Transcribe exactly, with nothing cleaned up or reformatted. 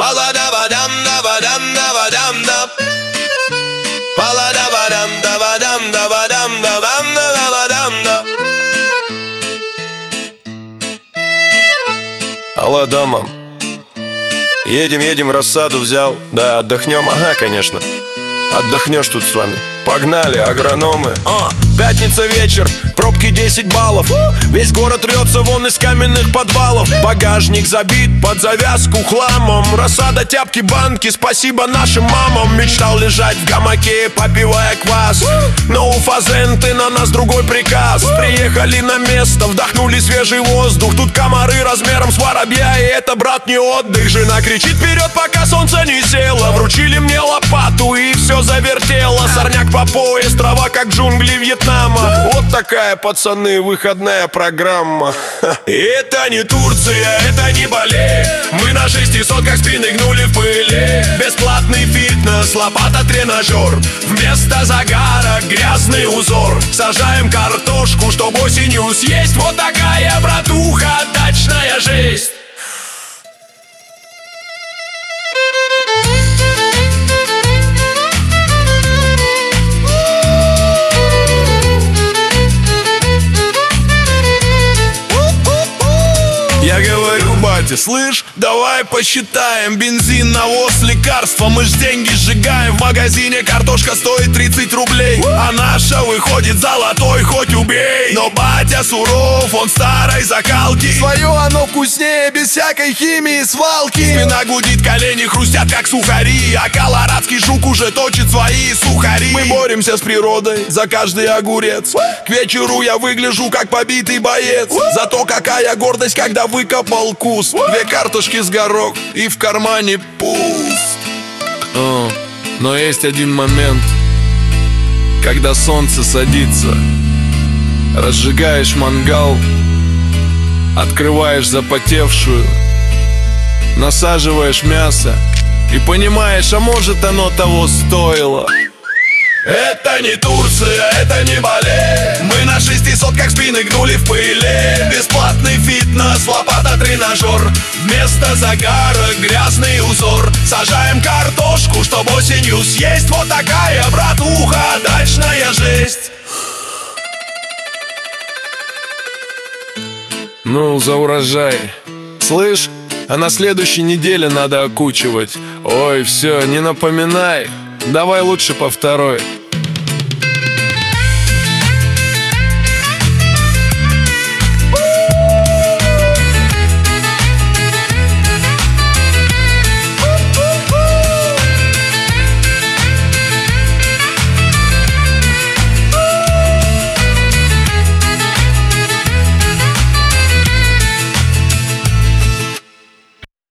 Пала-да-ба-дам-да-ба-дам-да-ба-дам-да. Пала-да-ба-дам-да-ба-дам-да-ба-дам-да-ба-дам-да. Алло, да, мам. Едем, едем, рассаду взял. Да, отдохнем, ага, конечно. Отдохнешь тут с вами. Погнали, агрономы. а, Пятница вечер, пробки десять баллов. Весь город рвется вон из каменных подвалов. Багажник забит под завязку хламом. Рассада, тяпки, банки, спасибо нашим мамам. Мечтал лежать в гамаке, попивая квас, но у фазенты на нас другой приказ. Приехали на место, вдохнули свежий воздух. Тут комары размером с воробья, и это, брат, не отдых. Жена кричит вперед, пока солнце не село. Вручили мне лопату, и все завертело. Сорняк по пояс, трава как джунгли Вьетнама. Вот такая, пацаны, выходная программа. Это не Турция, это не Бали. Мы на шестисотках спины гнули в пыли. Бесплатный фитнес, лопата, тренажер. Вместо загара грязный узор. Сажаем картошку, чтоб осенью съесть. Вот такая, братуха, дачная жизнь. Я говорю, батя, слышь, давай посчитаем. Бензин, навоз, лекарства, мы ж деньги сжигаем. В магазине картошка стоит тридцать рублей, а наша выходит золотой, хоть убей. Но батя суров, он старой закалки. Свое оно вкуснее, без всякой химии, свалки. Спина гудит, колени хрустят, как сухари. А колорадский жук уже точит свои сухари. Мы боремся с природой за каждый огурец. К вечеру я выгляжу, как побитый боец. Зато какая гордость, когда выкопал куст. Две картошки с горох и в кармане пуст. О, но есть один момент, когда солнце садится. Разжигаешь мангал, открываешь запотевшую, насаживаешь мясо и понимаешь, а может оно того стоило. Это не Турция, это не Бали. Мы на шестисотках спины гнули в пыли. Бесплатный фитнес, лопата, тренажер. Вместо загара грязный узор. Сажаем картошку, чтоб осенью съесть. Вот такая, братуха, дачная жизнь. Ну, за урожай. Слышь, а на следующей неделе надо окучивать. Ой, все, не напоминай. Давай лучше по второй.